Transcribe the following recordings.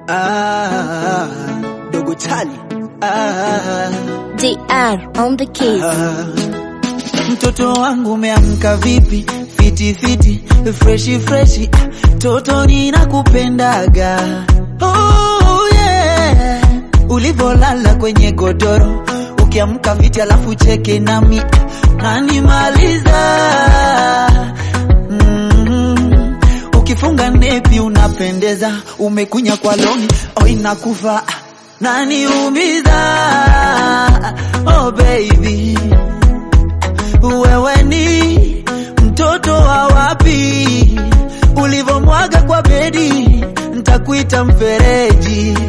Dogo Chali DR on the keys. Mtoto wangu umeamka vipi? Fiti fiti, freshi freshi, toto ninakupendaga. Oh yeah, ulivolala kwenye godoro, ukiamka viti alafu cheke nami nanimaliza. Ukifunga nepi unapendeza, umekunya kwa loni, inakufa naniumiza. Oh baby, wewe ni mtoto wa wapi? Ulivomwaga kwa bedi, nitakuita mfereji.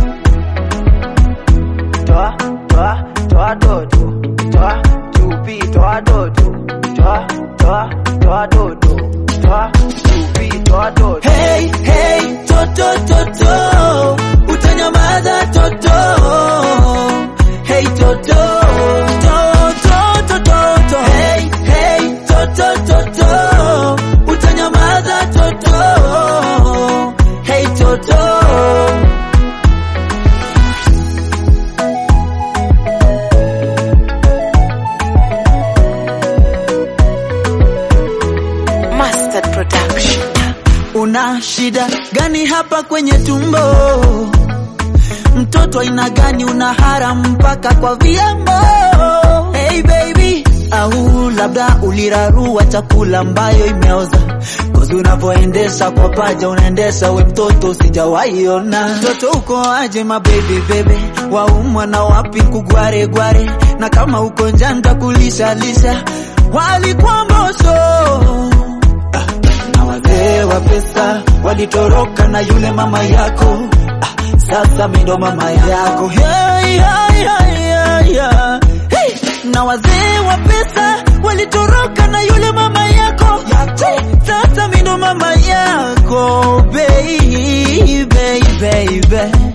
Toa, toa, toa dodo, toa, chupi, toa dodo, toa, toa, toa dodo, toa, chupi, toa dodo. Hey, hey, toto, toto, utanyamaza toto. Hey, toto, toto, toto, hey, hey, toto, toto, utanyamaza toto. Hey, toto. Una shida gani hapa kwenye tumbo? Mtoto aina gani unahara mpaka kwa viambo? Hey baby, au labda ulirarua chakula ambayo imeoza? Cause unavoendesha kwa paja unaendesha we mtoto sijawaiona. Mtoto uko aje my baby baby? Waumwa na wapi kugware gware? Na kama uko njaa nitakulisha lisha wali kwa mbosho. Wazee wa pesa walitoroka na yule mama yako, sasa mimi ndo mama yako. Hey, hey, hey, hey. Hey. Na wazee wa pesa walitoroka na yule mama yako, sasa mimi ndo mama yako. Baby, baby, baby.